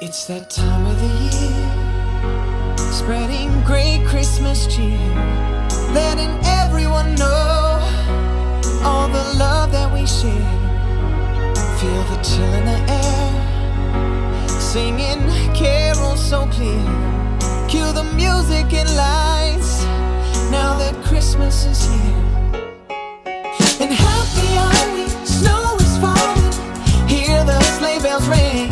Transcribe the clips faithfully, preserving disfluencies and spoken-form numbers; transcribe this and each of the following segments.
It's that time of the year, spreading great Christmas cheer, letting everyone know all the love that we share. Feel the chill in the air, singing carols so clear. Cue the music and lights, now that Christmas is here. And happy are we, snow is falling, hear the sleigh bells ring.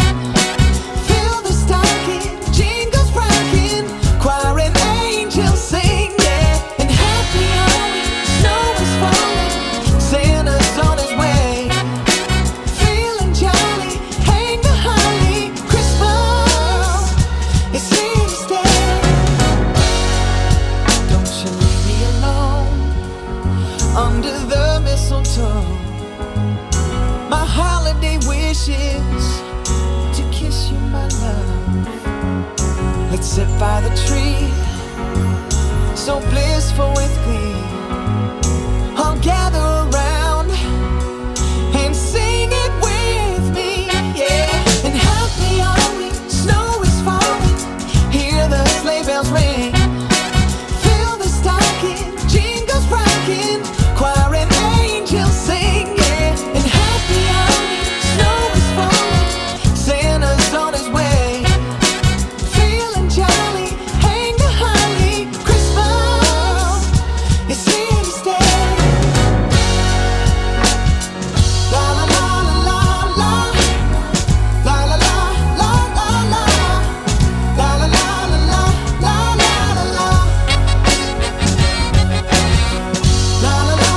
Under the mistletoe, my holiday wish is to kiss you, my love. Let's sit by the tree, so blissful with glee. I'll gather around and sing it with me, yeah. And happy are we, snow is falling, hear the sleigh bells ring. Fill the stocking, jingles rocking, choir and angels sing, yeah. And happy are we, snow is falling, Santa's on his way. Feeling jolly, hang the holly, Christmas is here to stay. La la la la la la, la la la la la la, la la la la la la la la, la la la.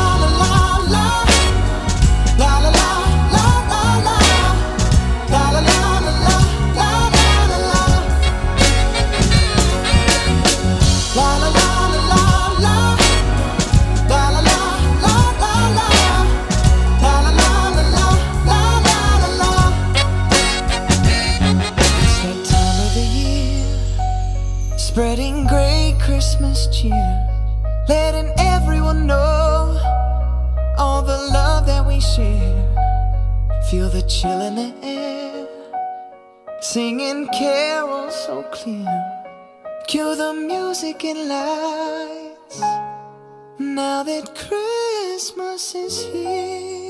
Spreading great Christmas cheer, letting everyone know all the love that we share. Feel the chill in the air, singing carols so clear. Cue the music and lights, now that Christmas is here.